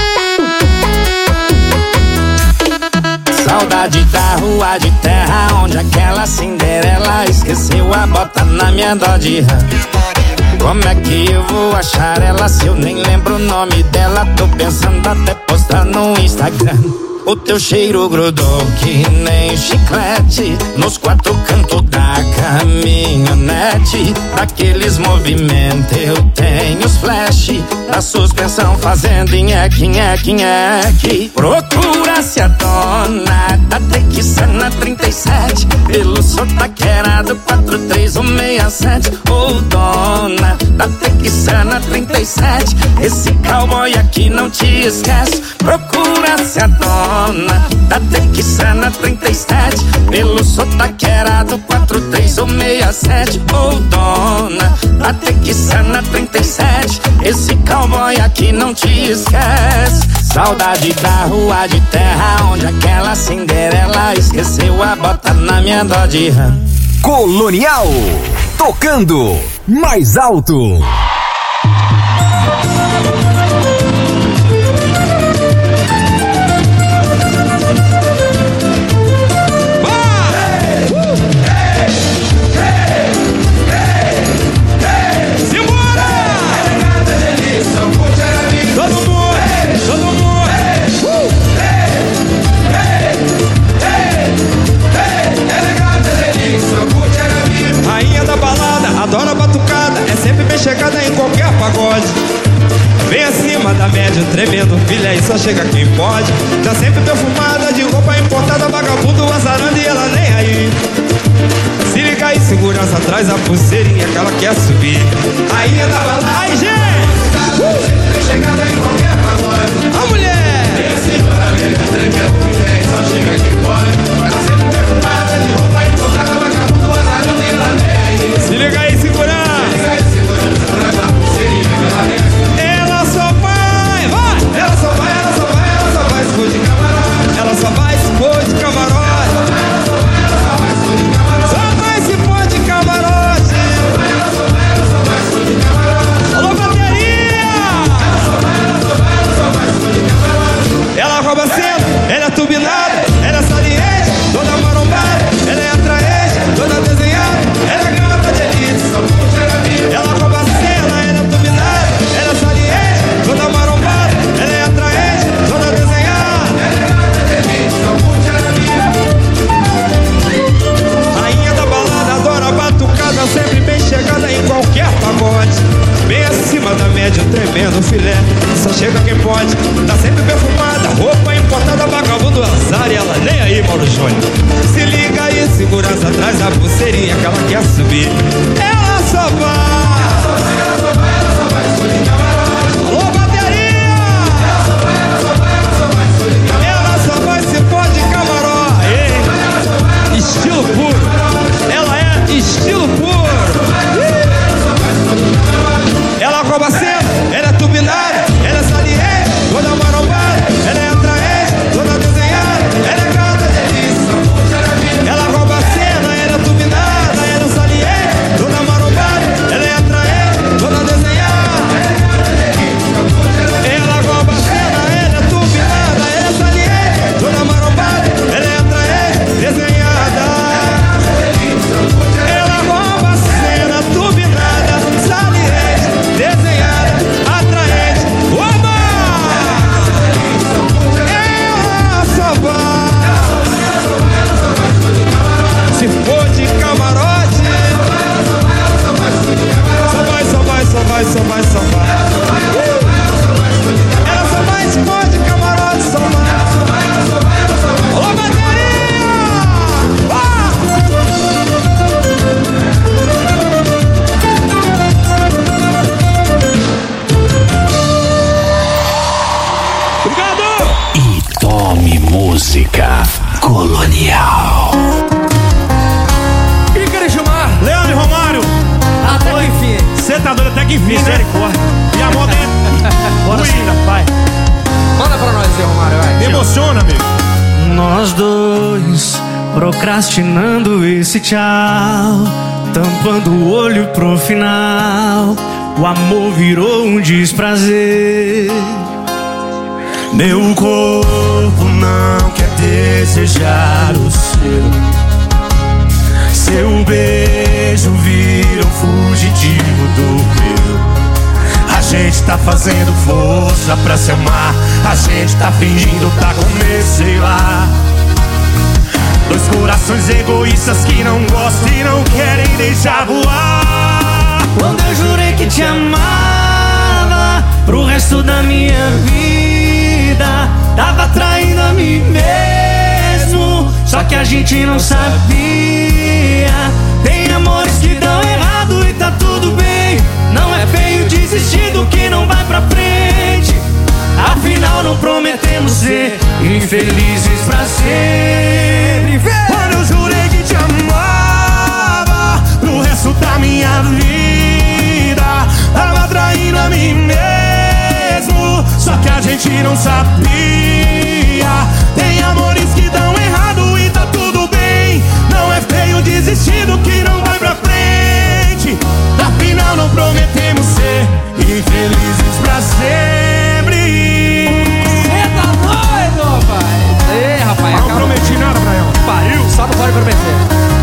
Saudade da rua de terra, onde aquela Cinderela esqueceu a bota na minha dó de rã. Como é que eu vou achar ela se eu nem lembro o nome dela? Tô pensando até postar no Instagram. O teu cheiro grudou que nem chiclete nos quatro cantos da caminhonete. Daqueles movimentos eu tenho os flash da suspensão fazendo nheque, nheque, nheque. Procura-se a dona da Texana trinta e sete pelo sotaqueirado quatro três um seis sete. Ô dona da Texana trinta e sete, esse cowboy aqui não te esquece. Procura-se a dona da Texana trinta e sete pelo sotaqueirado quatro três um seis sete. Ô dona da Texana trinta e sete, esse cowboy aqui não te esquece. Saudade da rua de terra onde aquela Cinderela esqueceu a bota na minha Dodge Ram. Colonial, tocando mais alto. Adora batucada, é sempre bem chegada em qualquer pagode. Bem acima da média, tremendo filé e só chega quem pode. Tá sempre perfumada, de roupa importada, vagabundo azarando e ela nem aí. Se liga aí, segurança, traz a pulseirinha que ela quer subir. Rainha da balada, ai gente! Uh! Sempre bem chegada em qualquer pagode. A mulher! Bem acima da média, tremendo filé e só chega quem pode. Tá sempre perfumada, de roupa importada, vagabundo azarando e ela nem aí. Se liga aí, segurança! Ela só vai, vai! Ela só vai, ela só vai, ela só vai se for de camarote. Ela só vai se for de camarote. Só vai se for de camarote. Alô, bateria! Ela rouba cedo, ela é turbinada, ela é saliente, toda marombada, ela é atraente, toda desenhada, ela é gata de elite. Ela rouba a cena, ela é dominada, ela é saliente, toda marombada, ela é atraente, toda desenhada. Rainha da balada, adora batucada, sempre bem chegada em qualquer pagode. Bem acima da média, tremendo filé, só chega quem pode. Tá sempre perfumada, roupa importada, vagabundo azar e ela nem aí, Mauro Júnior. Se liga aí, segurança, traz a pulseirinha que ela quer subir. Ela só vai. Alô, bateria! Ela só vai se for de camarote. Ei, estilo puro. Ela é estilo puro. Ela rouba cedo, ela é turbinada, ela é saliente, toda marombada, ela é atraente, toda desenhada, ela é gata de delícia. Ela rouba cena, ela é turbinada, ela é saliente, toda marombada, ela é atraente, toda desenhada. Ela rouba cena, ela é turbinada, ela é saliente, toda marombada, ela é atraente, desenhada. Ela rouba cena, turbinada, saliente, desenhada, atraente. Oba! Ela só vai. Se for de camarote, só vai, só vai, só vai, só vai, só vai. Ela só vai se for de camarote, só vai. Alô, bateria! Ah! Obrigado! E tome música colonial. Ícaro Gilmar, Leandro e Romário. Até que enfim. Você tá doido até que enfim, misericórdia. E a moda é... Bora sim, pai. Manda pra nós, Zé Romário, vai. Me emociona, amigo. Nós dois procrastinando esse tchau, tampando o olho pro final. O amor virou um desprazer. Meu corpo não quer desejar o seu. Seu beijo vira um fugitivo do meu. A gente tá fazendo força pra se amar. A gente tá fingindo tá com medo, sei lá. Dois corações egoístas que não gostam e não querem deixar voar. Quando eu jurei que te amava pro resto da minha vida, tava traindo a mim mesmo, só que a gente não sabia. Tem amores que dão errado e tá tudo bem. Não é feio desistir do que não vai pra frente. Afinal não prometemos ser infelizes pra sempre. Quando eu jurei que te amava pro resto da minha vida, tava traindo a mim mesmo, só que a gente não sabia. Tem amores que dão errado e tá tudo bem. Não é feio desistir do que não vai pra frente. Afinal não prometemos ser infelizes pra sempre. Cê tá doido, pai? Ei, rapaz, não prometi nada, Braião. Pariu, só não pode prometer.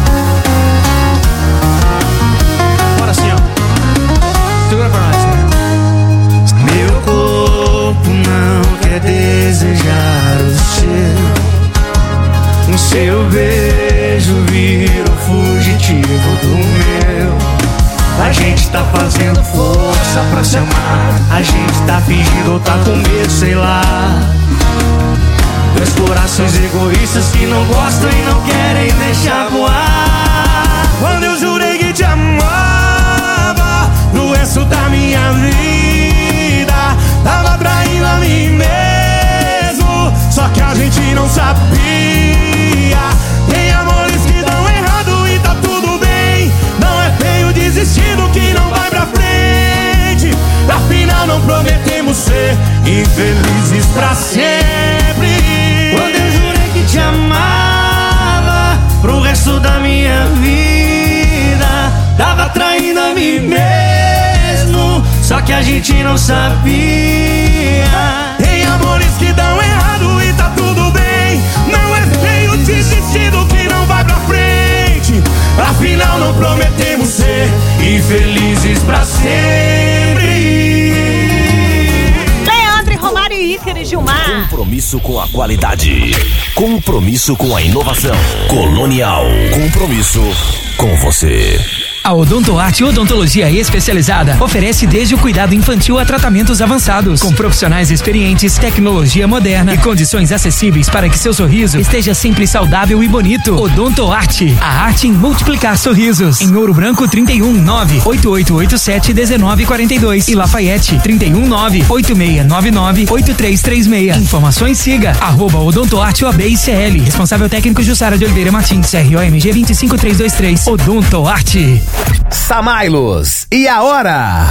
Bora assim, ó. Segura pra nós, né? Meu corpo não quer desejar o seu. O seu beijo vira o fugitivo do meu. A gente tá fazendo força pra se amar. A gente tá fingindo ou tá com medo, sei lá. Dois corações egoístas que não gostam e não querem deixar voar. Quando eu jurei que te amava pro resto da minha vida, tava traindo a mim mesmo, só que a gente não sabia. Tem amores que dão errado e tá tudo bem. Não é feio desistir do que não vai pra frente. Afinal não prometemos ser infelizes pra sempre. Quando eu jurei que te amava pro resto da minha vida, tava traindo a mim mesmo, só que a gente não sabia. Tem amores que dão errado e tá tudo bem. Não é feio desistir do que não vai pra frente. Afinal não prometemos ser infelizes pra sempre. Leandro, Romário e Ícaro e Gilmar. Compromisso com a qualidade. Compromisso com a inovação. Colonial. Compromisso com você. A Odontoarte Odontologia Especializada oferece desde o cuidado infantil a tratamentos avançados, com profissionais experientes, tecnologia moderna e condições acessíveis para que seu sorriso esteja sempre saudável e bonito. Odontoarte, a arte em multiplicar sorrisos. Em Ouro Branco, trinta e um, nove oito oito oito sete, um nove quatro dois e Lafayette, trinta e um, nove oito seis nove nove, oito três três seis. Informações, siga arroba Odontoarte O A B I C L. Responsável técnico Jussara de Oliveira Martins, R O M G dois cinco três dois três. Odontoarte. Samailos, e a hora?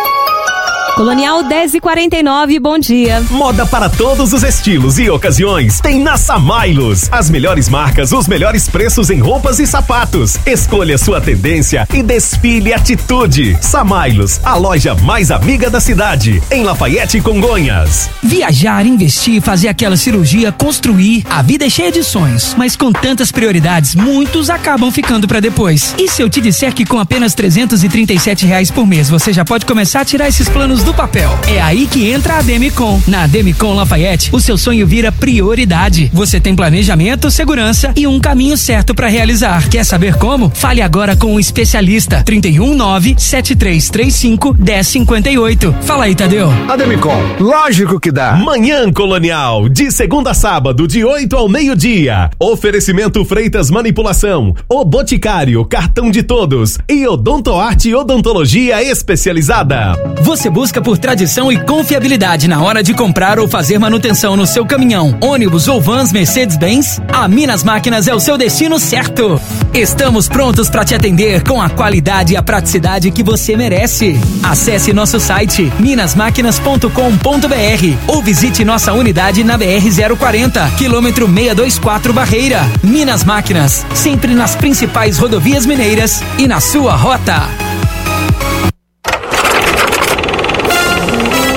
Colonial dez e quarenta e nove, bom dia. Moda para todos os estilos e ocasiões tem na Samailos. As melhores marcas, os melhores preços em roupas e sapatos. Escolha sua tendência e desfile atitude. Samailos, a loja mais amiga da cidade, em Lafayette e Congonhas. Viajar, investir, fazer aquela cirurgia, construir. A vida é cheia de sonhos, mas com tantas prioridades, muitos acabam ficando para depois. E se eu te disser que com apenas trezentos e trinta e sete reais por mês você já pode começar a tirar esses planos do papel? É aí que entra a Demicon. Na Demicon Lafayette, o seu sonho vira prioridade. Você tem planejamento, segurança e um caminho certo para realizar. Quer saber como? Fale agora com um especialista. trinta e um, nove sete três três cinco, um zero cinco oito. Fala aí, Tadeu. A Demicon, lógico que dá. Manhã Colonial, de segunda a sábado, de oito ao meio-dia. Oferecimento Freitas Manipulação, O Boticário, Cartão de Todos e Odontoarte Odontologia Especializada. Você busca por tradição e confiabilidade na hora de comprar ou fazer manutenção no seu caminhão, ônibus ou vans Mercedes-Benz? A Minas Máquinas é o seu destino certo. Estamos prontos para te atender com a qualidade e a praticidade que você merece. Acesse nosso site minas máquinas ponto com ponto b r ou visite nossa unidade na B R zero quarenta, quilômetro seiscentos e vinte e quatro Barreira. Minas Máquinas, sempre nas principais rodovias mineiras e na sua rota.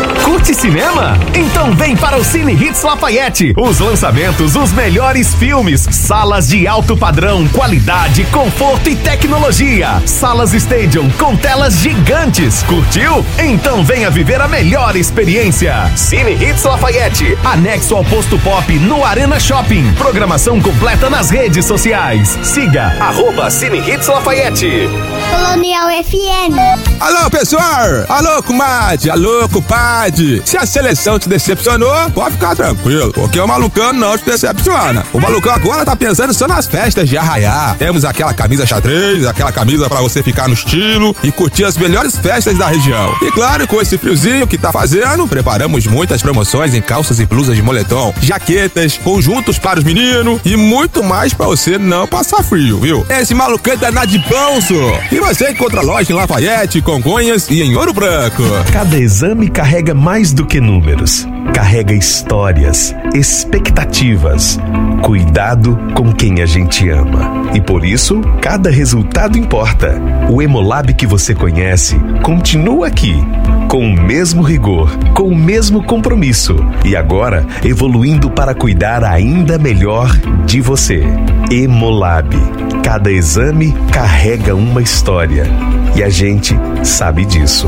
Curte cinema? Então vem para o Cine Hits Lafayette. Os lançamentos, os melhores filmes, salas de alto padrão, qualidade, conforto e tecnologia. Salas Stadium com telas gigantes. Curtiu? Então venha viver a melhor experiência. Cine Hits Lafayette, anexo ao Posto Pop no Arena Shopping. Programação completa nas redes sociais. Siga arroba Cine Hits Lafayette. Colonial F M. Alô, pessoal! Alô, comadre! Alô, compadre! Se a seleção te decepcionou, pode ficar tranquilo, porque o Malucão não te decepciona. O Malucão agora tá pensando só nas festas de arraiá. Temos aquela camisa xadrez, aquela camisa pra você ficar no estilo e curtir as melhores festas da região. E claro, com esse friozinho que tá fazendo, preparamos muitas promoções em calças e blusas de moletom, jaquetas, conjuntos para os meninos e muito mais pra você não passar frio, viu? Esse Malucão tá na de bolso. E você encontra loja em Lafayette, Congonhas e em Ouro Branco. Cada exame carrega mais do que números. Carrega histórias, expectativas, cuidado com quem a gente ama. E por isso, cada resultado importa. O Hemolab que você conhece continua aqui, com o mesmo rigor, com o mesmo compromisso e agora evoluindo para cuidar ainda melhor de você. Hemolab. Cada exame carrega uma história e a gente sabe disso.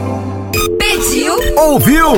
Pediu? Ouviu?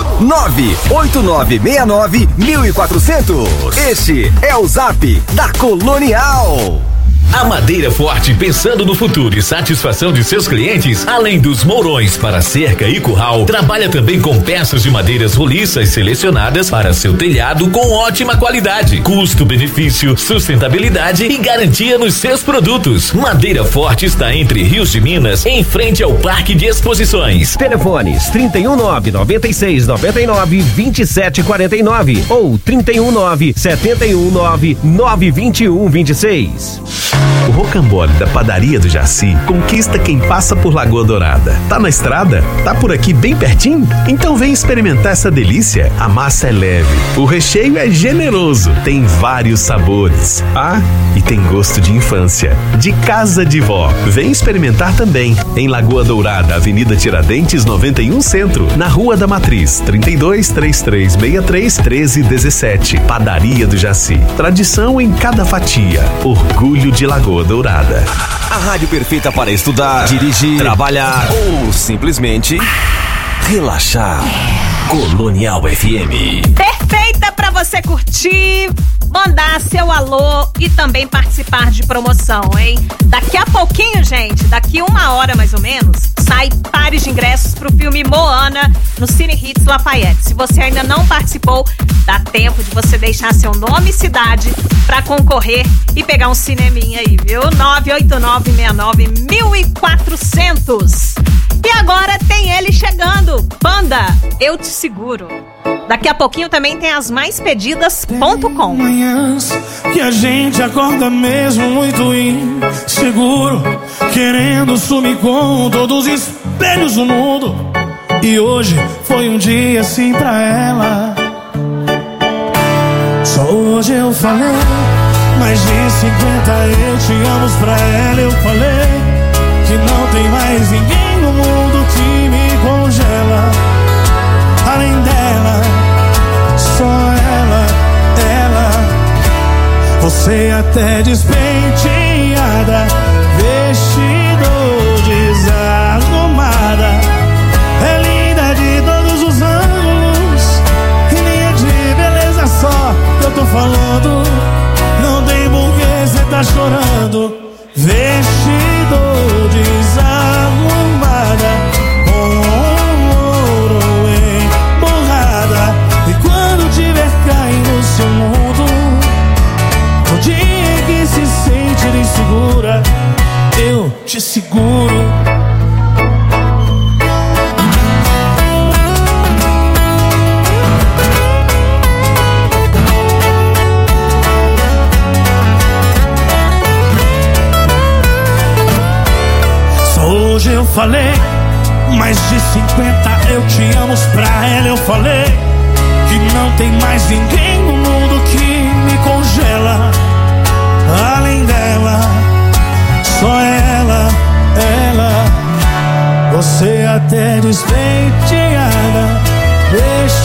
nove oito nove seis nove um quatro zero zero. Este é o Zap da Colonial. A Madeira Forte, pensando no futuro e satisfação de seus clientes, além dos mourões para cerca e curral, trabalha também com peças de madeiras roliças selecionadas para seu telhado com ótima qualidade, custo-benefício, sustentabilidade e garantia nos seus produtos. Madeira Forte está entre Rios de Minas, em frente ao Parque de Exposições. Telefones trinta e um nove, noventa e seis, noventa e nove, vinte e sete quarenta e nove ou trinta e um nove, setenta e um nove, nove vinte e um vinte e seis. O rocambole da Padaria do Jaci conquista quem passa por Lagoa Dourada. Tá na estrada? Tá por aqui bem pertinho? Então vem experimentar essa delícia. A massa é leve, o recheio é generoso, tem vários sabores. Ah, e tem gosto de infância, de casa de vó. Vem experimentar também. Em Lagoa Dourada, Avenida Tiradentes noventa e um Centro, na Rua da Matriz, trinta e dois, trinta e três, sessenta e três, treze dezessete. Padaria do Jaci. Tradição em cada fatia. Orgulho de Lagoa Dourada. A rádio perfeita para estudar, dirigir, trabalhar ou simplesmente relaxar. Colonial F M. Perfeita para você curtir, mandar seu alô e também participar de promoção, hein? Daqui a pouquinho, gente, daqui uma hora mais ou menos, sai pares de ingressos pro filme Moana no Cine Hits Lafayette. Se você ainda não participou, dá tempo de você deixar seu nome e cidade pra concorrer e pegar um cineminha aí, viu? nove oito nove, seis nove, um quatro zero zero. E agora tem ele chegando. Banda, eu te seguro. Daqui a pouquinho também tem as mais pedidas ponto com. Manhãs que a gente acorda mesmo muito inseguro, querendo sumir com todos os espelhos do mundo. E hoje foi um dia assim pra ela. Só hoje eu falei mais de cinquenta eu te amo pra ela. Eu falei que não tem mais ninguém no mundo que me congela. Além dela, só ela, ela. Você até despenteada, vestido desarrumada, é linda de todos os ângulos, linha de beleza só eu tô falando. Não tem porquê cê tá chorando. Vestido desarrumada, com ouro emborrada. E quando tiver caindo no seu mundo, o dia que se sente insegura, eu te seguro. Hoje eu falei mais de cinquenta eu te amo pra ela. Eu falei que não tem mais ninguém no mundo que me congela. Além dela, só ela, ela. Você até despenteada,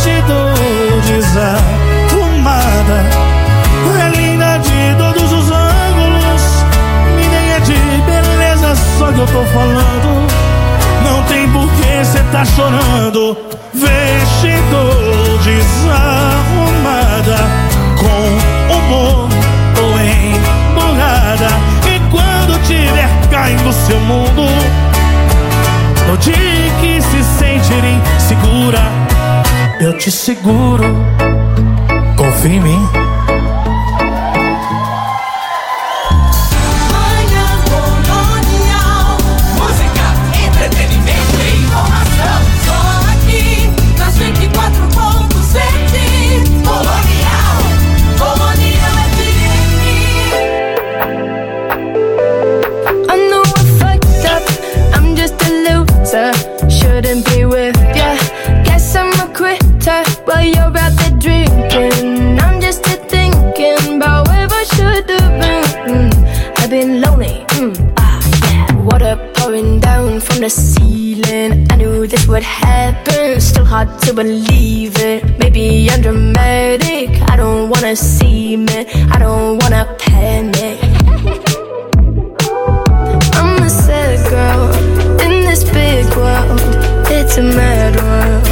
vestido desarrumada. É linda de todos os ângulos, ninguém é de beleza, só que eu tô falando. Não tem por que cê tá chorando. Vestido desarrumada, com humor ou emburrada. E quando tiver caindo seu mundo, no dia que se sentir insegura, eu te seguro. Confia em mim. Shouldn't be with ya. Guess I'm a quitter while you're out there drinking. I'm just here thinking about where I should have been. Mm, I've been lonely. Mm, ah, yeah. Water pouring down from the ceiling. I knew this would happen. Still hard to believe it. Maybe I'm dramatic. I don't wanna see me. I don't wanna panic. I'm a sad girl in this big world. It's a mad world.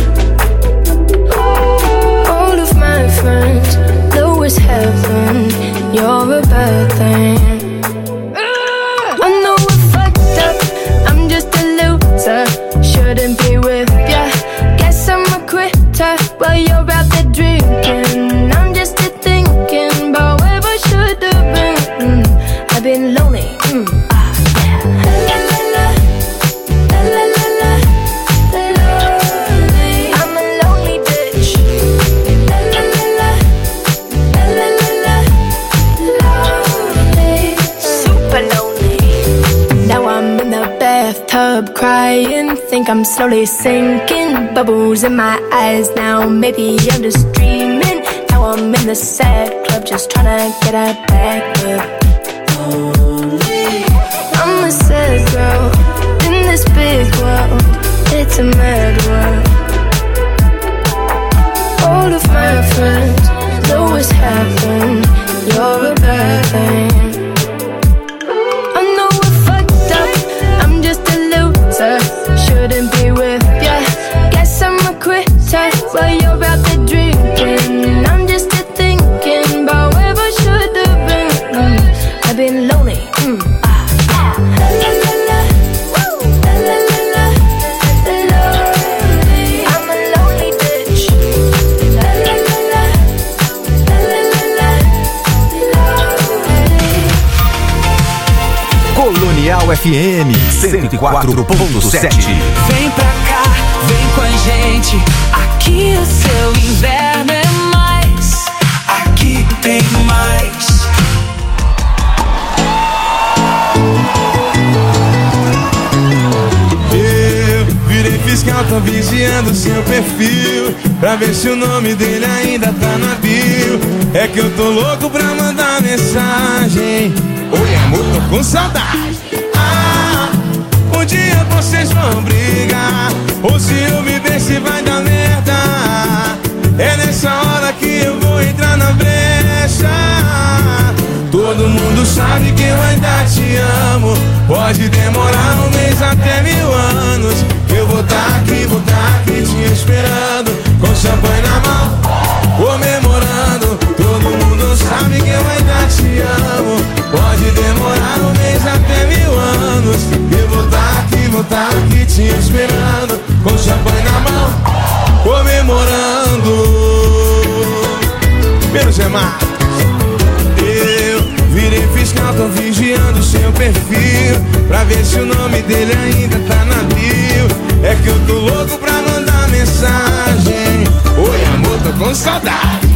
All of my friends know it's heaven. You're a bad thing. I know we're fucked up. I'm just a loser. Shouldn't be with ya. Guess I'm a quitter while you're out there drinking. I'm just here thinking about where I should have been. Mm, I've been lonely. Mm, ah, yeah. La, la, la, la, la, la. I'm a lonely bitch. La la la la, la la la la, lonely, super lonely. Now I'm in the bathtub crying, think I'm slowly sinking. Bubbles in my eyes now, maybe I'm just dreaming. Now I'm in the sad club, just tryna get a back up. I'm a sad girl in this big world. It's a mad world. All of my friends know it's happened. You're a bad thing. I know we're fucked up. I'm just a loser. Shouldn't be with ya. Guess I'm a quitter while you're out there drinking. I'm just here thinking about where I should have been. Mm, I've been lonely. Mm, ah, ah. La la la, woo. La la la la, lonely. I'm a lonely bitch. La la la la, la la la la, lonely. Colonial F M cento e quatro ponto sete. Vem pra cá, vem com a gente. Aqui o seu inverno é mais. Aqui tem mais. Eu virei fiscal, tô vigiando seu perfil pra ver se o nome dele ainda tá na bio. É que eu tô louco pra mandar mensagem. Oi amor, tô com saudade. Ah, um dia vocês vão brigar, ou se eu me ver se vai dar merda. É nessa hora que eu vou entrar na brecha. Todo mundo sabe que eu ainda te amo. Pode demorar um mês até mil anos. Eu vou tá aqui, vou tá aqui te esperando, com champanhe na mão, comemorando. Todo mundo sabe que eu ainda te amo. Pode demorar um mês até mil anos. Eu vou tá aqui, vou tá aqui te esperando, com champanhe na mão, comemorando. Menos é mais. Eu virei fiscal, tô vigiando seu perfil pra ver se o nome dele ainda tá na bio. É que eu tô louco pra mandar mensagem. Oi amor, tô com saudade.